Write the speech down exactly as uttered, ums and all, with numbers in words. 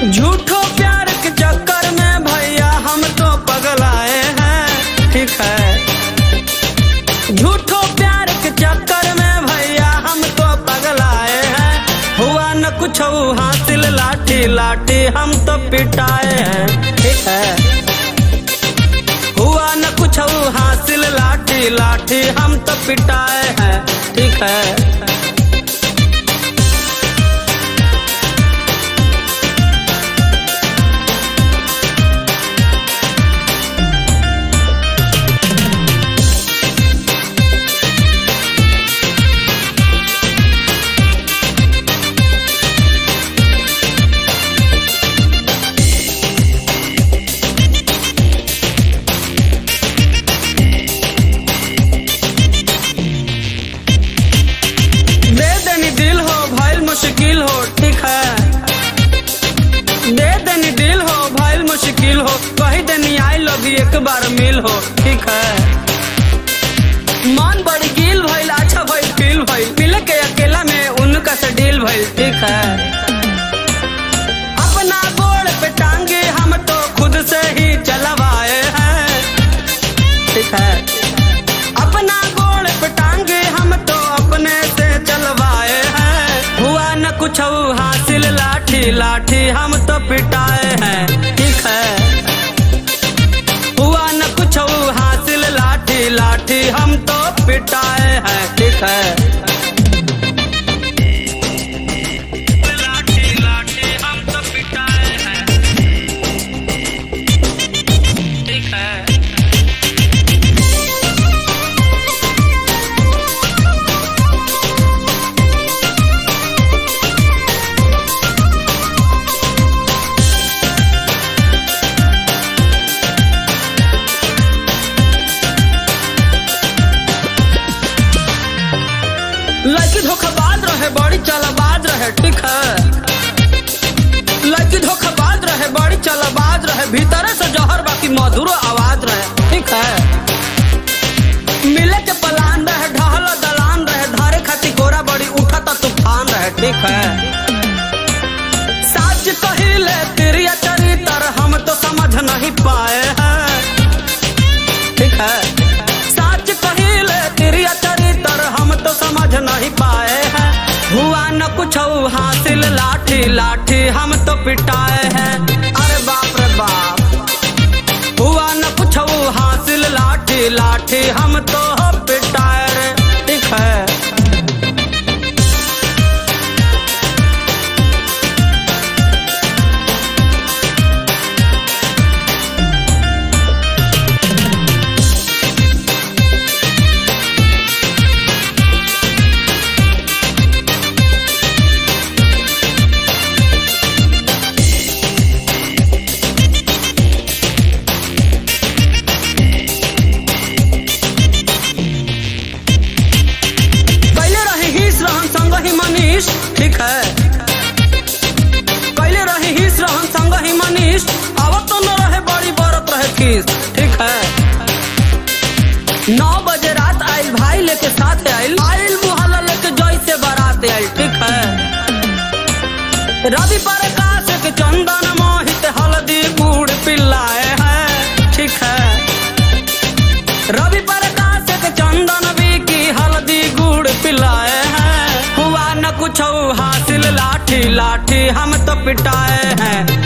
झूठो प्यार के चक्कर में भैया हम तो पगलाए हैं, ठीक है। झूठो प्यार के चक्कर में भैया हम तो पगलाए हैं, हुआ न कुछ हासिल लाठी लाठी हम तो पिटाए हैं, ठीक है। हुआ न कुछ हासिल लाठी लाठी हम तो पिटाए हैं, ठीक है। मुश्किल हो, ठीक है। दे देनी दिल हो भाई मुश्किल हो, कही देनी आई लव यू एक बार मिल हो, ठीक है। मन बड़ी गिल भइल, अच्छा भइल फील भइल, मिल के अकेला में उनका से डील भइल, ठीक है। अपना गोड़ पे टांगे हम तो खुद से ही चलवाए हैं, ठीक है। अपना गोड़ पे टांगे हम तो अपने से चलवाए हैं, हुआ न कुछ हासिल लाठी लाठी हम तो पिटाए हैं, ठीक है। हुआ न कुछ हासिल लाठी लाठी हम तो पिटाए हैं, ठीक है। लाठी लाठी हम तो पिटाए हैं, ठीक है। लड़की धोखाबाज रहे बड़ी चालबाज रहे, ठीक है। लड़की धोखाबाज रहे बड़ी चालबाज रहे, भीतर से जहर बाकी मधुर आवाज रहे, ठीक है। मिले के पलान रहे ढहल दलान रहे, धारे खाती गोरा बड़ी उठा था तूफान रहे, ठीक है। सच कहिले तेरी चरित्र हम तो समझ नहीं पाए हैं, ठीक है। सच कहिले तेरी चरित्र हम तो समझ नहीं पाए हैं, हुआ न कुछ हासिल लाठी लाठी हम तो पिटाए हैं, अरे बाप रे बाप। हुआ न कुछ हासिल लाठी लाठी हम तो पिटाए रे, ठीक है। ठीक है। पहले रही हिस रहन संग ही मनीष, अब तो न रहे बड़ी बरत रहे खीस, ठीक है। नौ बजे रात आयल भाई लेके साथ आयल, आयल मुहल्ला लेके जोई से बारात आयल, ठीक है। रवि प्रकाश के चंदन मोहित हल्दी गुड़ पिलाए हैं, ठीक है। रवि प्रकाश के चंदन भी की हल्दी गुड़ पिलाए हैं, हुआ न कुछ हासिल लाठी लाठी हम तो पिटाए हैं।